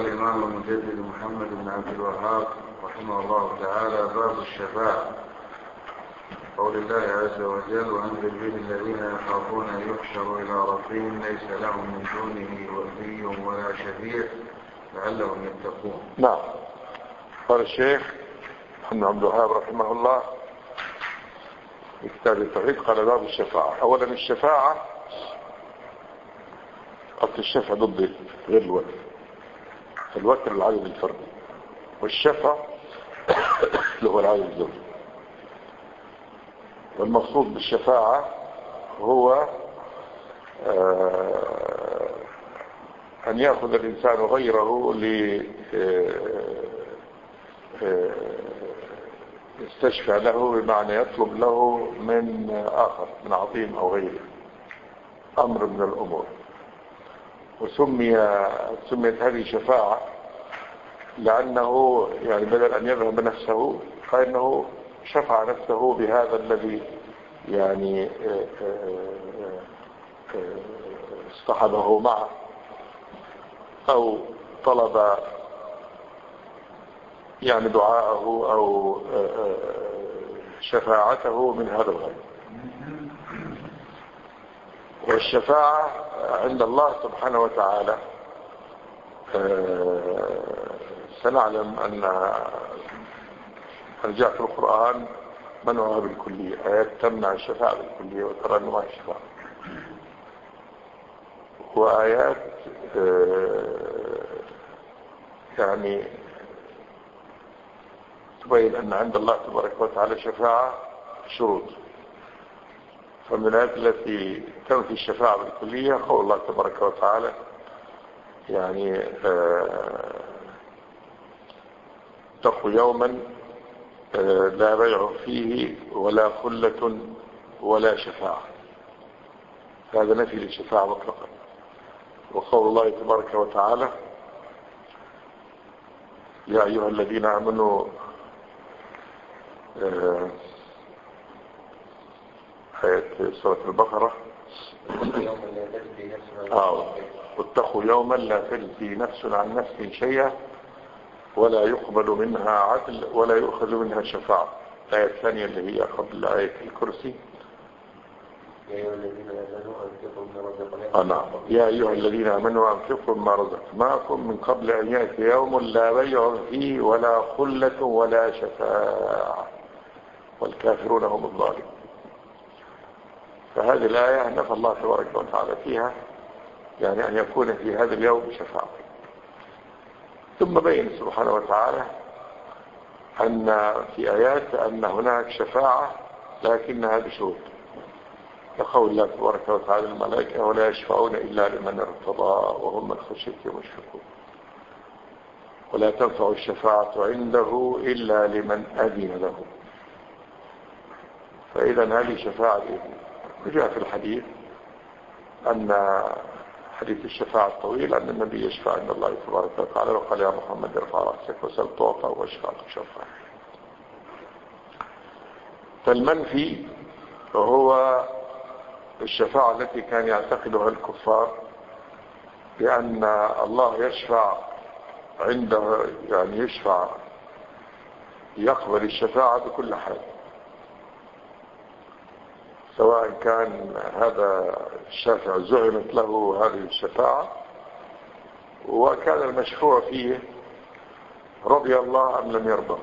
الإمام المجدد محمد بن عبد الوهاب رحمه الله تعالى: باب الشفاعة. قول الله عز وجل: وأنذر به الذين يخافون أن يحشروا إلى ربهم ليس لهم من دونه ولي ولا شفيع لعلهم يتقون. نعم. قال الشيخ محمد بن عبد الوهاب رحمه الله في كتاب التوحيد قال: باب الشفاعة. أولا الشفاعة قصد الشفع ضد غير الوتر، الوتر العدد الفردي، والشفع اللي هو العدد الزوجي. والمقصود بالشفاعة هو أن يأخذ الإنسان غيره يستشفع له، بمعنى يطلب له من آخر، من عظيم أو غيره، أمر من الأمور. وسميت هذه شفاعة لأنه يعني بدل أن يذهب بنفسه فإنه شفع نفسه بهذا الذي يعني اصطحبه معه أو طلب يعني دعاءه أو شفاعته من هذا الغير. والشفاعة عند الله سبحانه وتعالى سنعلم أن جاء في القرآن منعها بالكلية، آيات تمنع الشفاعة بالكلية وترى أنه ما الشفاعة، وآيات يعني تبين أن عند الله تبارك وتعالى شفاعة شروط. فمن الآيات التي تنفي الشفاعة بالكلية قول الله تبارك وتعالى يعني اتقوا يوما لا بيع فيه ولا خلة ولا شفاعة، هذا نفي للشفاعة مطلقا. وقول الله تبارك وتعالى يا أيها الذين آمنوا آية سورة البقرة واتقوا يوما لا تجزي نفس عن نفس شيئا ولا يقبل منها عدل ولا يؤخذ منها شفاعة. الآية الثانية اللي هي قبل آية الكرسي يا أيها الذين آمنوا أنفقوا مما رزقناكم من قبل أن يأتي يوم لا بيع فيه ولا خلة ولا شفاعة والكافرون هم الظالمون. فهذه الآية نفى الله تبارك وتعالى فيها يعني أن يكون في هذا اليوم شفاعة. ثم بين سبحانه وتعالى أن في آيات أن هناك شفاعة لكنها بشروط، كقول الله تبارك وتعالى الملائكة ولا يشفعون إلا لمن ارتضى وهم من خشيته مشفقون ولا تنفع الشفاعة عنده إلا لمن أذن له. فإذا هذه شفاعة الإذن. وجاء في الحديث أن حديث الشفاعة الطويل أن النبي يشفع عند الله تبارك وتعالى وقال يا محمد ارفع رأسك وسل تعطى واشفع تشفع. فالمنفي هو الشفاعة التي كان يعتقدها الكفار بأن الله يشفع عنده، يعني يشفع يقبل الشفاعة بكل حال، سواء كان هذا الشافع زعمت له هذه الشفاعة وكان المشفوع فيه رضي الله أم لم يرضى.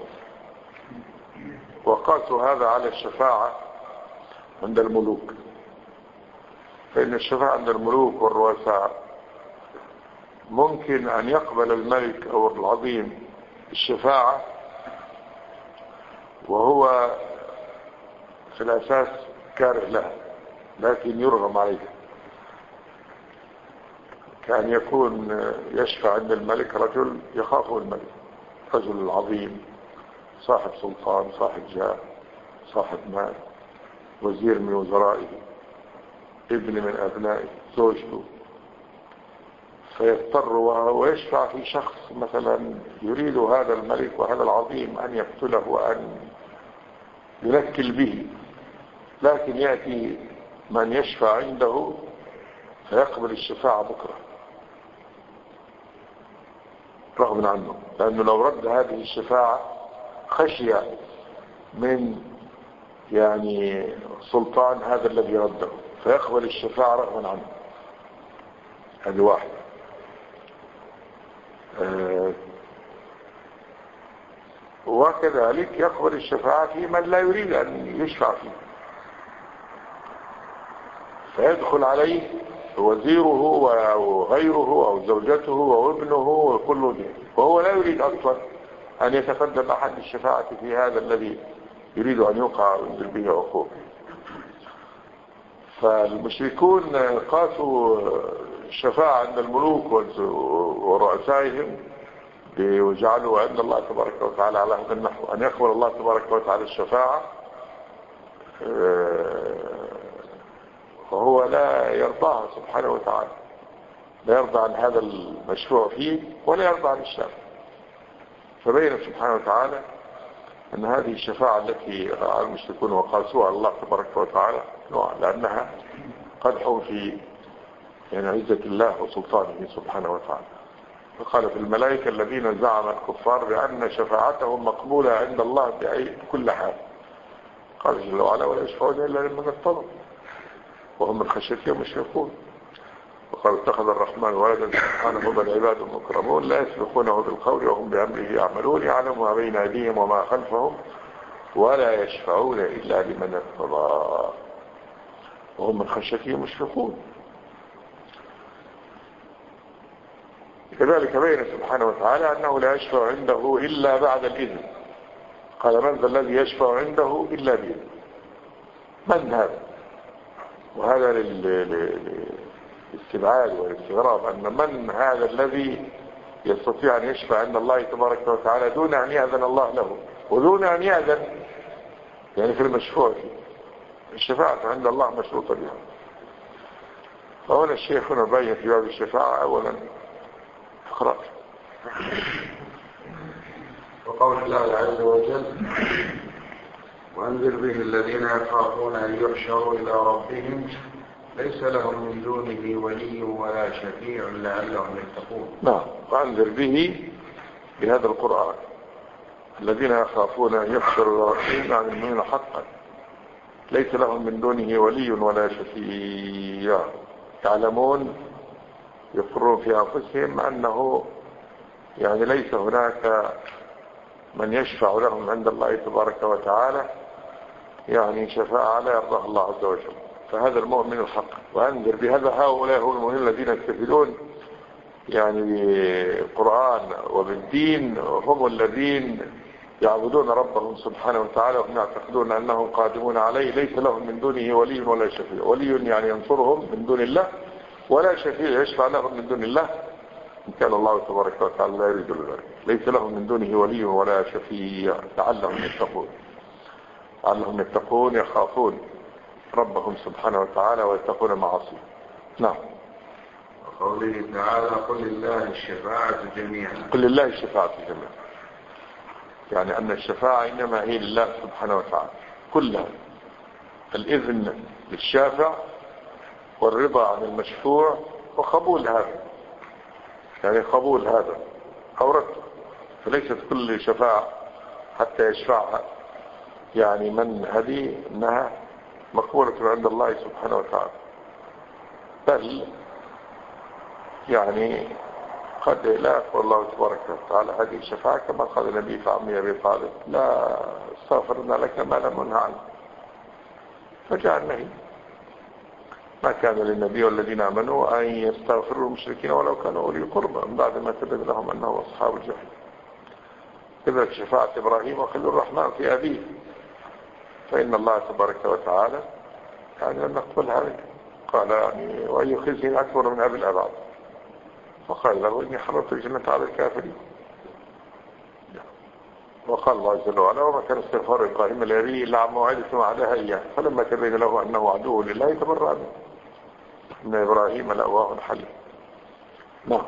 وقاسوا هذا على الشفاعة عند الملوك، فإن الشفاعة عند الملوك والرؤساء ممكن أن يقبل الملك أو العظيم الشفاعة وهو في الأساس كاره لها لكن يرغم عليه، كان يكون يشفع عند الملك رجل يخافه الملك، رجل عظيم صاحب سلطان صاحب جاه صاحب مال، وزير من وزرائه، ابن من أبنائه، زوجته، فيضطر ويشفع في شخص مثلا يريد هذا الملك وهذا العظيم أن يقتله وأن ينكل به، لكن يأتي من يشفع عنده فيقبل الشفاعة بكرة. رغما عنه، لأنه لو رد هذه الشفاعة خشي من يعني سلطان هذا الذي رده، فيقبل الشفاعة رغما عنه. هذه واحدة. وكذلك يقبل الشفاعة في من لا يريد أن يشفع فيه، فيدخل عليه وزيره وغيره أو زوجته وابنه وكل ذلك، وهو لا يريد أصلا أن يتقدم أحد الشفاعة في هذا الذي يريد أن يوقع وينزل به عقوبة. فالمشركون قاسوا الشفاعة عند الملوك ورؤسائهم وجعلوا عند الله تبارك وتعالى على هذا النحو، أن يقبل الله تبارك وتعالى الشفاعة وهو لا يرضاها سبحانه وتعالى، لا يرضى عن هذا المشروع فيه ولا يرضى عن الشافع. فبين سبحانه وتعالى أن هذه الشفاعة التي رأى المشركون وقاسوها على الله تبارك وتعالى لأنها قدح في يعني عزة الله وسلطانه سبحانه وتعالى. فقال في الملائكة الذين زعم الكفار بأن شفاعتهم مقبولة عند الله بكل حال، قال جل وعلا ولا يشفعون إلا لمن ارتضى وهم من خشيته مشفقون. وقال اتخذ الرحمن ولدا سبحانه بل عباد مكرمون لا يسبقونه بالقول وهم بأمره يعملون يعلم ما بين أيديهم وما خلفهم ولا يشفعون إلا لمن ارتضى وهم من خشيته مشفقون. كذلك بين سبحانه وتعالى أنه لا يشفع عنده إلا بعد الإذن. قال من ذا الذي يشفع عنده إلا بإذن. من هذا؟ وهذا للاستبعاد والاستغراب أن من هذا الذي يستطيع أن يشفع عند الله تبارك وتعالى دون أن يأذن الله له ودون أن يأذن يعني في المشفوع فيه. الشفاعة عند الله مشروطة بها. فهنا الشيخ هنا بين في باب الشفاعة أولا اقرأ. وقول الله عز وجل وأنذر به الذين يخافون أن يحشروا إلى ربهم ليس لهم من دونه ولي ولا شفيع لعلهم يتقون. نعم، وأنذر به بهذا القرآن الذين يخافون أن يحشروا إلى ربهم يعني المؤمنين حقا ليس لهم من دونه ولي ولا شفيع، يعلمون يقرون في أنفسهم أنه يعني ليس هناك من يشفع لهم عند الله تبارك وتعالى يعني شفاعة لا يرضاها الله عز وجل. فهذا المؤمن الحق. وأنذر بهذا هؤلاء هم المؤمنين الذين يستفيدون يعني بالقرآن وبالدين، هم الذين يعبدون ربهم سبحانه وتعالى وهم يعتقدون أنهم قادمون عليه ليس لهم من دونه ولي ولا شفيع. ولي يعني ينصرهم من دون الله، ولا شفيع يشفع لهم من دون الله إن كان الله تبارك وتعالى لا يريد ذلك. ليس لهم من دونه ولي ولا شفيع لعلهم يتقون. لعلهم يتقون يخافون ربهم سبحانه وتعالى ويتقون معاصيه. نعم. وقوله تعالى قل لله الشفاعة جميعا. قل لله الشفاعة جميعا يعني أن الشفاعة إنما هي لله سبحانه وتعالى كلها. الإذن للشافع والرضا عن المشفوع وقبول هذا يعني قبول هذا أو رد. فليست كل شفاعة حتى يشفعها يعني من هذه إنها مقبولة عند الله سبحانه وتعالى، بل يعني قد لا يقول الله تبارك وتعالى هذه الشفاعة كما قال النبي في عمي أبي طالب لا استغفرنا لك ما لم ننه عنه. فجاء النهي ما كان للنبي والذين آمنوا أن يستغفروا المشركين ولو كانوا أولي قربى من بعد ما تبين لهم أنه أصحاب الجحيم. كذلك شفاعة إبراهيم وخليل الرحمن في أبيه، فإن الله تبارك وتعالى يعني لم يقبلها منه. قال يعني وأي خزي أكبر من أبي الأبعاد، وقال له إني حرمت الجنة على الكافرين. وقال الله جل وعلا وما كان استغفار إبراهيم لأبيه إلا عن موعدة وعدها إياه فلما تبين له أنه عدو لله تبرأ منه إن إبراهيم لأواه حليم. نعم.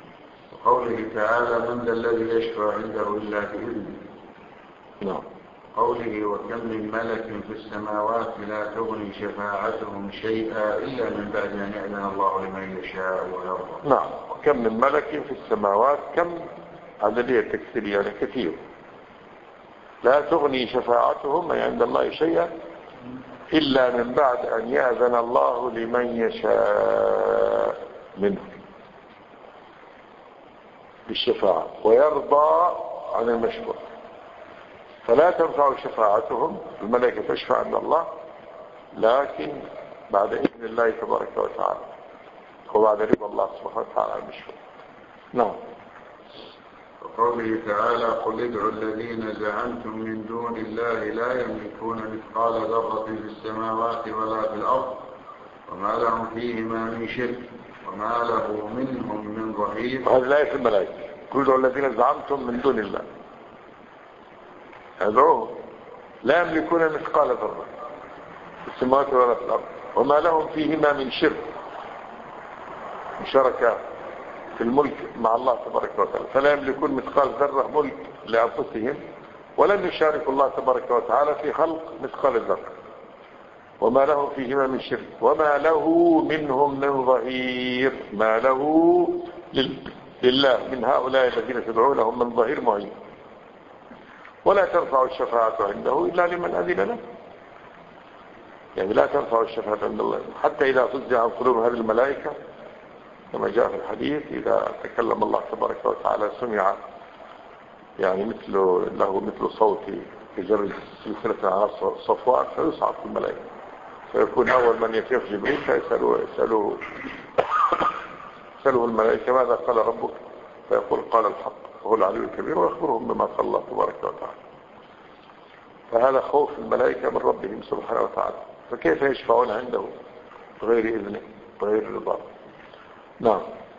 وقوله تعالى من ذا الذي يشفع عنده إلا بإذنه. نعم. قوله وكم من ملك في السماوات لا تغني شفاعتهم شيئا إلا من بعد أن يأذن الله لمن يشاء ويرضى. نعم. وكم من ملك في السماوات، كم عددية تكسيرية يعني كثير، لا تغني شفاعتهم أي عند الله شيئا إلا من بعد أن يأذن الله لمن يشاء منه بالشفاعة ويرضى عن المشروع. فلا تنفع شفاعتهم، الملائكة تشفع عند الله لكن بعد إذن الله تبارك وتعالى وبعد رضا الله سبحانه وتعالى عن المشروع. نعم. وقوله تعالى قل ادعوا الذين زعمتم من دون الله لا يملكون مثقال ذرة في السماوات ولا في الأرض وما لهم فيهما من شرك وما له منهم من ظهير. وهذه الآية في الملائكة، قل ادعوا الذين زعمتم من دون الله ادعوهم لا يملكون مثقال ذرة في السماوات ولا في الأرض وما لهم فيهما من شرك، مشاركة في الملك مع الله تبارك وتعالى، فلا يملكون مثقال ذرة ملك لأنفسهم ولم يشاركوا الله تبارك وتعالى في خلق مثقال الذرة وما له فيهما من شرك وما له منهم من ظهير. ما له لله من هؤلاء الذين تدعونهم من ظهير معين. ولا تنفع الشفاعة عنده إلا لمن أذن له، يعني لا تنفع الشفاعة عند الله حتى إذا فزع عن قلوب هذه الملائكة كما جاء في الحديث إذا تكلم الله تبارك وتعالى سمع يعني له مثل صوت يجرد سلسلة على صفوان فيصعد في الملائكة فيكون أول من يفيق جبريل فيسأله الملائكة ماذا قال ربك فيقول قال الحق وهو العلي الكبير ويخبرهم بما قال الله تبارك وتعالى. فهذا خوف الملائكة من ربهم سبحانه وتعالى، فكيف يشفعون عنده بغير إذنه بغير رضاه. نعم.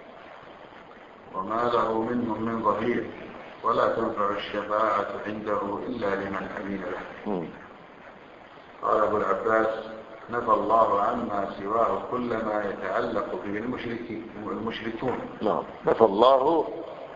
وما له منهم من ظهير ولا تنفع الشفاعة عنده إلا لمن أذن له. قال أبو العباس نفى الله عما سواه كل ما يتعلق به المشركون. نعم. نفى الله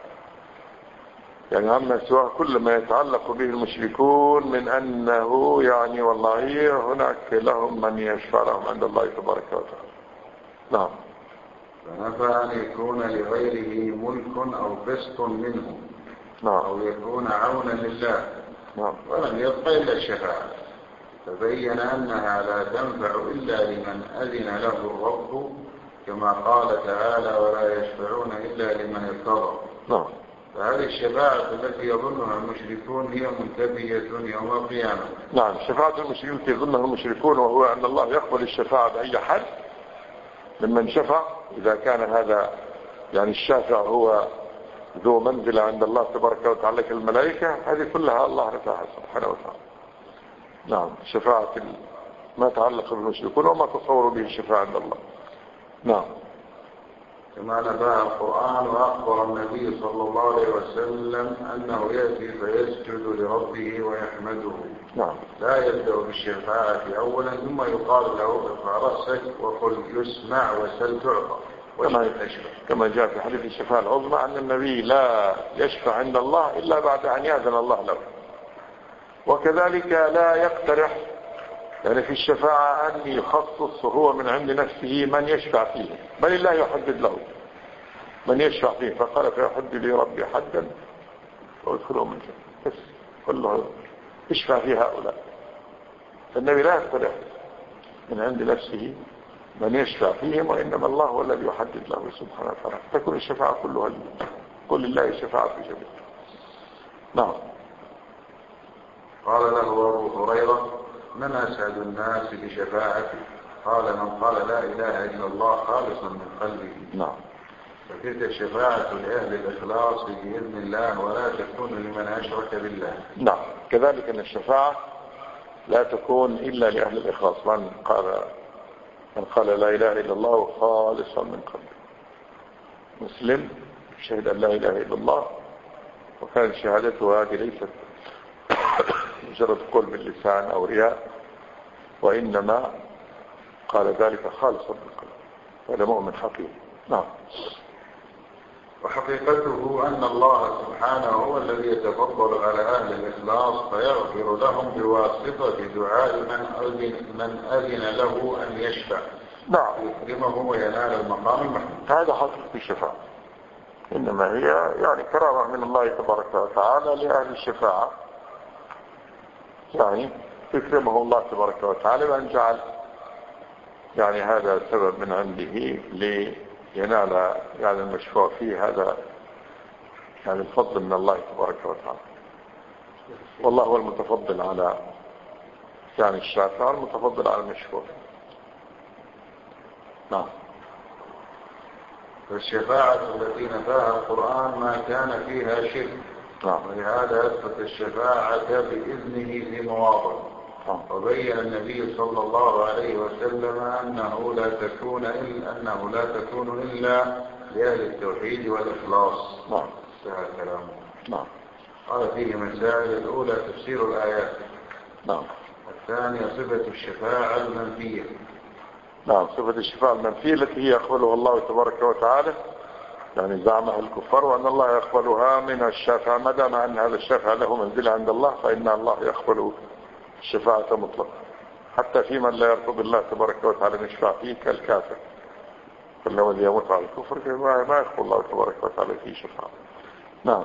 يعني عما سواه كل ما يتعلق به المشركون من أنه يعني والله هناك لهم من يشفع لهم عند الله تبارك وتعالى. نعم. فنفى أن يكون لغيره ملك أو قسط منه. نعم. أو يكون عونا لله. نعم. ولم يبق إلا الشفاعة، فبين أنها لا تنفع إلا لمن أذن له الرب كما قال تعالى ولا يشفعون إلا لمن ارتضى. نعم. فهذه الشفاعة التي يظنها المشركون هي منتفية يوم القيامة. نعم. شفاعة المشركين التي يظنها المشركون وهو أن الله يقبل الشفاعة بأي حد ممن شفع إذا كان هذا يعني الشافع هو ذو منزلة عند الله تبارك وتعالى كالملائكة، هذه كلها الله رفعها سبحانه وتعالى. نعم. شفاعة ما تعلق بالمشركون وما تصوروا به الشفاعة عند الله. نعم. كما نبأ القرآن وأخبر النبي صلى الله عليه وسلم أنه يأتي فيسجد لربه ويحمده. نعم. لا يبدأ بالشفاعة أولا ثم يقال له ارفع رأسك وقل يسمع وسل تعطى. كما جاء في حديث الشفاعة العظمى أن النبي لا يشفع عند الله إلا بعد أن يأذن الله له. وكذلك لا يقترح يعني في الشفاعة أن يخصص هو من عند نفسه من يشفع فيه، بل الله يحدد له من يشفع فيه، فقال فيحدد لي ربي حدا وادخلهم الجنة بس كله يشفع في هؤلاء. فالنبي لا يقترح من عند نفسه من يشفع فيهم، وإنما الله هو الذي يحدد له سبحانه وتعالى. تكون الشفاعة كلها لله، قل لله الشفاعة في جميع. نعم. قال له أبو هريرة من أسعد الناس بشفاعتي؟ قال من قال لا إله إلا الله خالصا من قلبه. نعم. فتلك الشفاعة لأهل الإخلاص بإذن الله ولا تكون لمن أشرك بالله. نعم. كذلك أن الشفاعة لا تكون إلا لأهل الإخلاص، من قال لا إله إلا الله خالصا من قلبه. مسلم شهد أن لا إله إلا الله وكانت شهادته هذه ليست مجرد قول باللسان أو رياء، وإنما قال ذلك خالصا من قلبه، هذا مؤمن حقيقي. نعم. وحقيقته أن الله سبحانه هو الذي يتفضل على أهل الإخلاص فيغفر لهم بواسطة دعاء من أذن له أن يشفع. نعم. يكرمه وينال المقام المحمود. هذا حقيقة الشفاعة، إنما هي يعني كرامة من الله تبارك وتعالى لأهل الشفاعة، يعني يكرمه الله تبارك وتعالى بأن جعل يعني هذا سبب من عنده لينال يعني المشفوع فيه هذا يعني الفضل من الله تبارك وتعالى. والله هو المتفضل على يعني الشافع، المتفضل على المشفوع. نعم. فالشفاعة التي نفاها القرآن ما كان فيها شرك. نعم. ولهذا أثبت الشفاعة بإذنه في مواضع. وبين النبي صلى الله عليه وسلم أنه لا تكون إلا لأهل التوحيد والإخلاص. نعم. سهل كلامه. نعم. قال فيه مسائل: الأولى تفسير الآيات. نعم. الثانية صفة الشفاعة المنفية. نعم. صفة الشفاعة المنفية التي هي يقبلها الله تبارك وتعالى، يعني زعمها الكفار، وأن الله يقبلها من الشافع ما دام أن هذا الشافع له منزلة عند الله، فإن الله يقبل الشفاعة مطلقا حتى في من لا يرتضي الله تبارك وتعالى من يشفع فيه كالكافر، فإنه الذي يموت على الكفر ما يقبل الله تبارك وتعالى فيه شفاعة. نعم.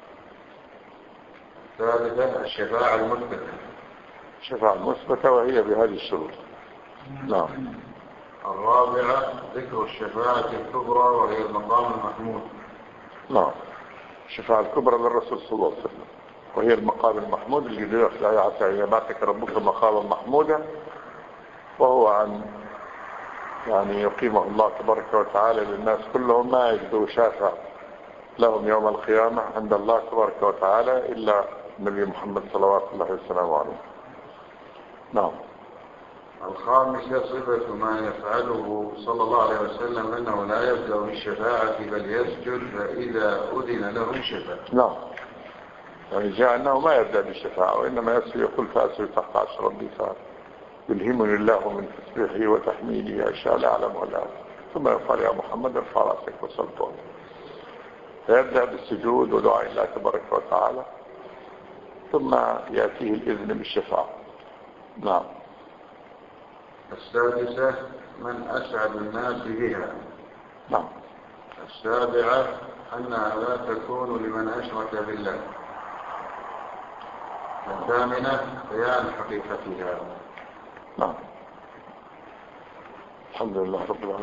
ثالثا الشفاعة المثبتة. الشفاعة المثبتة وهي بهذه الشروط. نعم. الرابعة ذكر الشفاعة الكبرى وهي المقام المحمود. نعم. الشفاعة الكبرى للرسول صلى الله عليه وسلم وهي المقام المحمود اللي يدل في الآية عسى يبعثك ربك مقاما محمودا، وهو أن يعني يقيمه الله تبارك وتعالى للناس كلهم، ما يجدوا شافع لهم يوم القيامة عند الله تبارك وتعالى إلا النبي محمد صلوات الله وسلامه عليه. نعم. الخامسة صفة ما يفعله صلى الله عليه وسلم أنه لا يبدأ بالشفاعة بل يسجد فإذا أذن له شفاعة. نعم. يعني جاء أنه ما يبدأ بالشفاعة وإنما يسجد يقول فأسجد تحت عرش ربي يلهمني الله من تسبيحه وتحميده أشياء لا أعلم ولا ثم يقال يا محمد ارفع رأسك وسلطه، فيبدأ بالسجود ودعاء الله تبارك وتعالى ثم يأتيه الإذن بالشفاعة. نعم. السادسة من أسعد الناس بها. نعم. السابعة أنها لا تكون لمن أشرك بالله. الثامنة بيان حقيقتها. نعم. الحمد لله رب العالمين.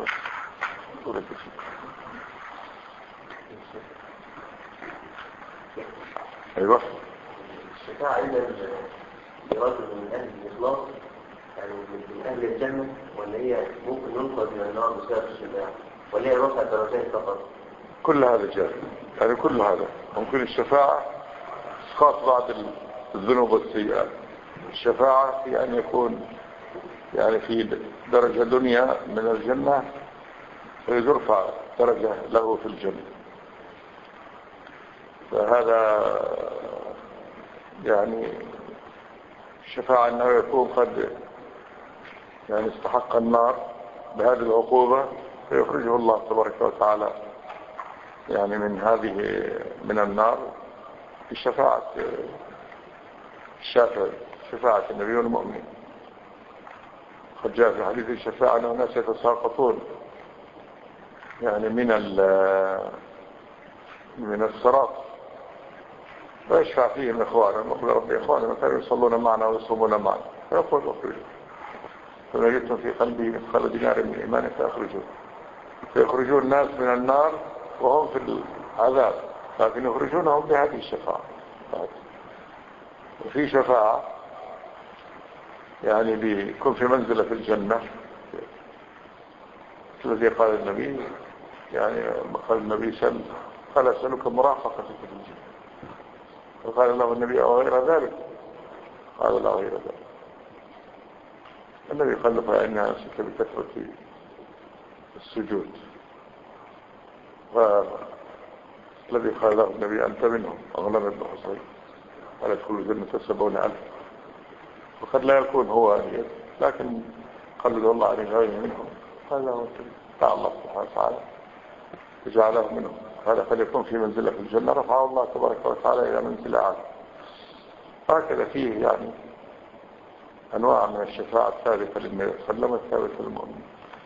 أيوة. الشفاعة إذا رجل من أهل الإخلاص يعني من أهل الجنة، ولا هي ممكن ننقذ من النار بسبب الشفاعة، ولا هي رفع درجات فقط؟ كل هذا جاء، يعني كل هذا ممكن. الشفاعة اسقاط بعض الذنوب والسيئات. الشفاعة في أن يكون يعني في درجة دنيا من الجنة فيرفع درجة له في الجنة، فهذا يعني الشفاعة أنه يكون قد يعني استحق النار بهذه العقوبة فيخرجه الله تبارك وتعالى يعني من النار بشفاعة الشافع، شفاعة النبي والمؤمن. قد جاء في حديث الشفاعة أنه ناس يتساقطون يعني من الصراط فيشفع فيهم إخوانا، وقال ربي إخوانا كانوا يصلون معنا ويصومون معنا، فيقول اخرجوا، فنجدتم في قلبه مثقال دينار من إيمان فيخرجون الناس من النار وهم في العذاب، لكن يخرجونهم بهذه الشفاعة. وفي شفاعة يعني بيكون في منزلة في الجنة الذي قال النبي يعني قال النبي قال أسألك مرافقتك في الجنة، فقال له النبي أو غير ذلك؟ قال لا غير ذلك. النبي قال له فإنها أمسك بكثرة السجود، فالذي قال له النبي أنت منهم أغلب ابن حصين قال ادخل الجنة 70,000، وقد لا يكون هو لكن قال له الله عليه غير منهم، قال له تعالى الله سبحانه وتعالى وجعله منهم، هذا فليكون في منزلة في الجنة رفعه الله تبارك وتعالى إلى منزلة أعلى. هكذا فيه يعني أنواع من الشفاعة الثابتة للنبي صلى الله عليه وسلم الثابتة للمؤمن.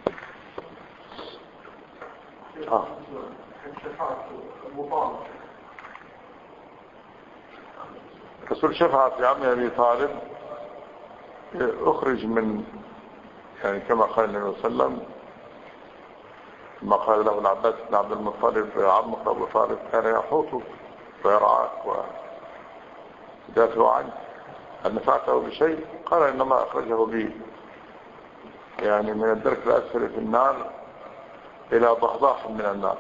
رسول شفاعة في عم أبي طالب أخرج من يعني كما قال النبي صلى الله عليه وسلم ما قال له العباس بن عبد المطلب عمك أبو طالب كان يحوطك ويرعاك ويدافع عنك هل نفعته بشيء؟ قال إنما أخرجه بي يعني من الدرك الأسفل في النار إلى ضحضاح من النار.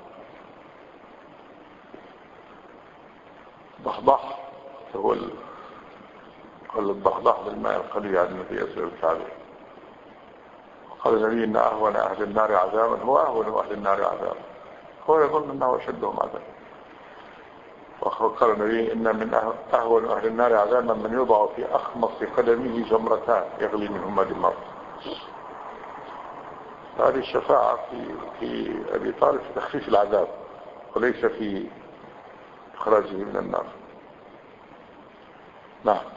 ضحضاح هو الضحضاح بالماء القليل عن النبي صلى الله عليه وسلم. قال النبي إن أهون أهل النار عذابا هو أهون أهل النار عذابا، هو يظن أنه أشدهم عذابا. وقال النبي إن من أهون أهل النار عذابا من يوضع في أخمص قدمه جمرتان يغلي منهما دماغه. هذه الشفاعة في أبي طالب في تخفيف العذاب وليس في إخراجه من النار. نعم.